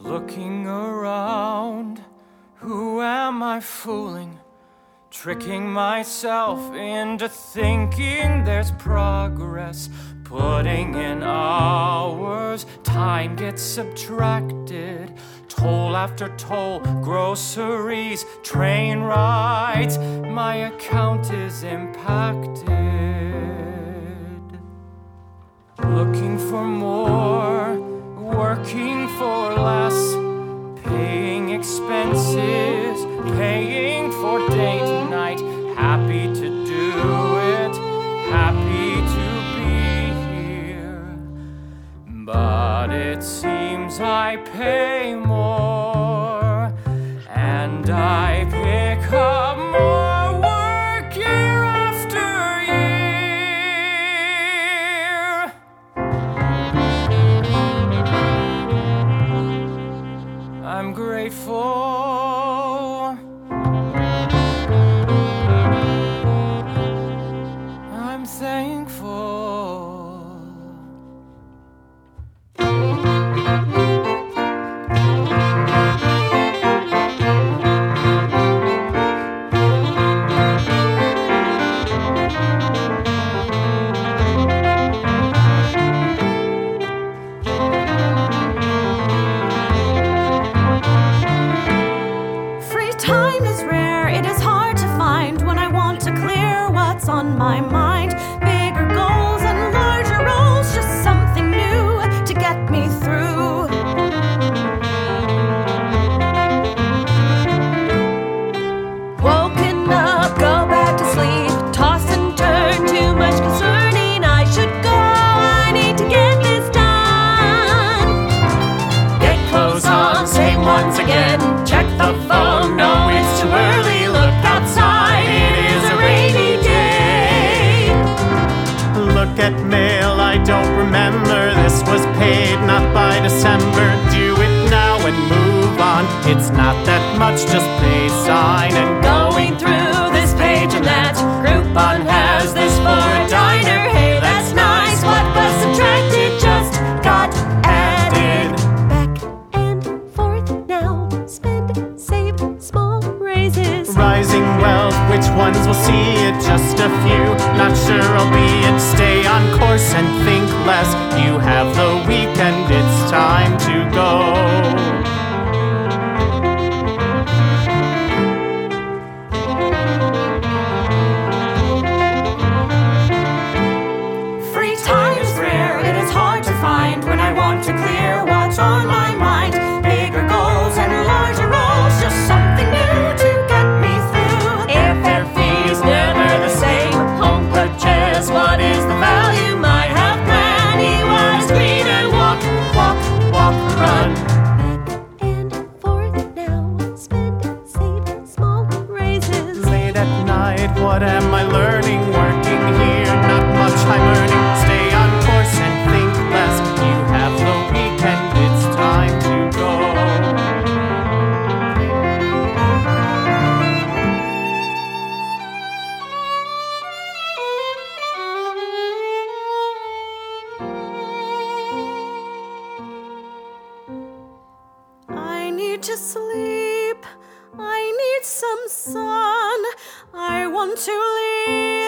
Looking around, who am I fooling? Tricking myself into thinking there's progress. Putting in hours, time gets subtracted. Toll after toll, groceries, train rides, my account is impacted. Looking for more, working for less, paying expenses, paying for day to night, happy to do it, happy to be here. But it seems I pay more, and I pick up more work year after year. I'm grateful, I'm thankful. Time is rare, it is hard to find when I want to clear what's on my mind. Bigger goals and larger roles, just something new to get me through. Woken up, go back to sleep, toss and turn, too much concerning. I should go, I need to get this done. Get clothes on, same ones again, check the phone, no it's too early, look outside, it is a rainy day. Look at mail, I don't remember, this was paid not by December. Do it now and move on, it's not that much, just pay sign. And Going through this page and that, Groupon has this for a diner. Hey, that's nice, what was subtracted just got added. Back and forth now, spend, save, small raises. Rising wealth, which ones will see it? Just a few, not sure I'll be it. Stay on course and think less, you have the weekend, it's time to go. Free time is rare, it is hard to find when I want to clear what's on my mind. Bigger goals and larger roles, just something new to get me through. Airfare fees never the same, home purchase, what is the value? Might have plenty wise green and walk, walk, walk, run. Back and forth now, spend, save, small raises. Late at night, what am I learning? Working here, not much I'm earning. Stay on course and think less, you have the weekend, it's time to go. I need to sleep, I need some sun, I want to leave